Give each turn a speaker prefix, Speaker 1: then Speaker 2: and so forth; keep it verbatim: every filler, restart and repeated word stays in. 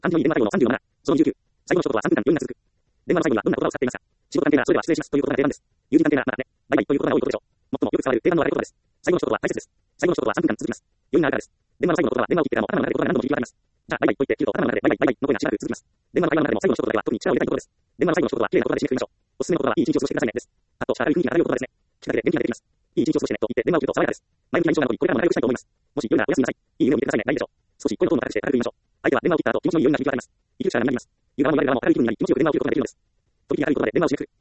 Speaker 1: 漢字のに電話対応のさんじゅうなな、そのにじゅうきゅう。最後の一言はさんぷんかん余韻が続く。電話の最後にはどんな言葉を使っていますか？仕事関係ならそれでは失礼しますということが定番です。友人関係ならまたね、バイバイということが多いことでしょう。最もよく使われる定番の笑い言葉です。最後の一言は大切です。最後の一言はさんぷんかん続きます。余韻があるからです。電話の最後の言葉は電話を切ってからも頭の中で言葉が何度も響き渡ります。じゃあバイバイと言って切ると頭の中でバイバイバイバイの声がしばらく続きます。電話の会話の中でも最後の一言だけは特に力を入れたいことです。電話の最後の一言は綺麗な言葉で締めくくりましょう。おすすめの言葉はいい一日を過ごしてくださいねです。あと明るい雰囲気が漂う言葉ですね。聞くだけで元気が出てきます。いい一日を過ごしてねと言って電話を切ると爽やかです。前向きな印象が残り、これからも仲良くしたいと思います。もし良いならおやすみなさい。いい夢を見てくださいね。ないでしょう。少し声のトーンを高くして軽く言いましょう。相手は電話を切った後気持ちのいい余韻が響き渡ります。いい記者がなります。言う側も言われる側も明るい気分になり気持ちよく電話を切ることができるのです。時に明るい言葉で電話を締めくくる。